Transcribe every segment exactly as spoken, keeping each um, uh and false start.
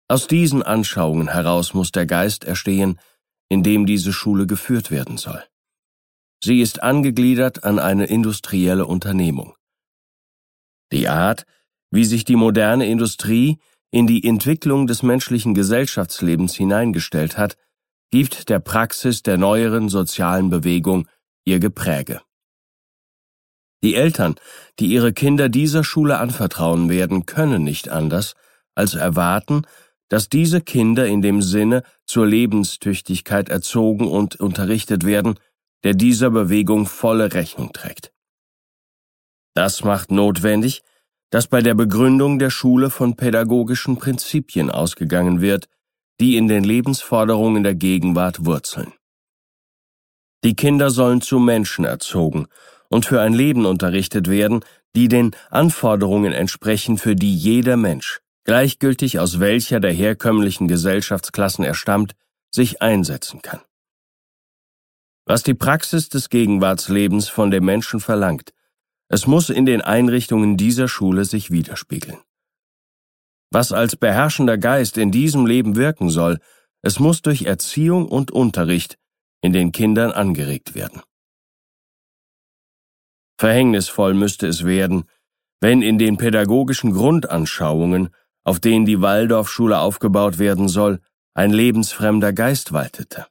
Aus diesen Anschauungen heraus muss der Geist erstehen, in dem diese Schule geführt werden soll. Sie ist angegliedert an eine industrielle Unternehmung. Die Art, wie sich die moderne Industrie in die Entwicklung des menschlichen Gesellschaftslebens hineingestellt hat, gibt der Praxis der neueren sozialen Bewegung ihr Gepräge. Die Eltern, die ihre Kinder dieser Schule anvertrauen werden, können nicht anders, als erwarten, dass diese Kinder in dem Sinne zur Lebenstüchtigkeit erzogen und unterrichtet werden, der dieser Bewegung volle Rechnung trägt. Das macht notwendig, dass bei der Begründung der Schule von pädagogischen Prinzipien ausgegangen wird, die in den Lebensforderungen der Gegenwart wurzeln. Die Kinder sollen zu Menschen erzogen und für ein Leben unterrichtet werden, die den Anforderungen entsprechen, für die jeder Mensch, gleichgültig aus welcher der herkömmlichen Gesellschaftsklassen er stammt, sich einsetzen kann. Was die Praxis des Gegenwartslebens von dem Menschen verlangt, es muss in den Einrichtungen dieser Schule sich widerspiegeln. Was als beherrschender Geist in diesem Leben wirken soll, es muss durch Erziehung und Unterricht in den Kindern angeregt werden. Verhängnisvoll müsste es werden, wenn in den pädagogischen Grundanschauungen, auf denen die Waldorfschule aufgebaut werden soll, ein lebensfremder Geist waltete.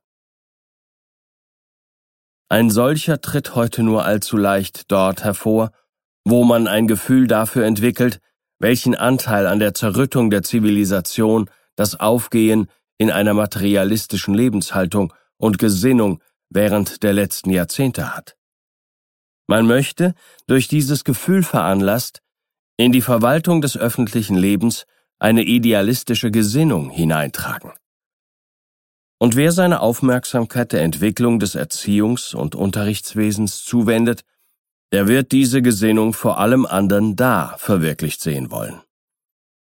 Ein solcher tritt heute nur allzu leicht dort hervor, wo man ein Gefühl dafür entwickelt, welchen Anteil an der Zerrüttung der Zivilisation das Aufgehen in einer materialistischen Lebenshaltung und Gesinnung während der letzten Jahrzehnte hat. Man möchte, durch dieses Gefühl veranlasst, in die Verwaltung des öffentlichen Lebens eine idealistische Gesinnung hineintragen. Und wer seine Aufmerksamkeit der Entwicklung des Erziehungs- und Unterrichtswesens zuwendet, der wird diese Gesinnung vor allem anderen da verwirklicht sehen wollen.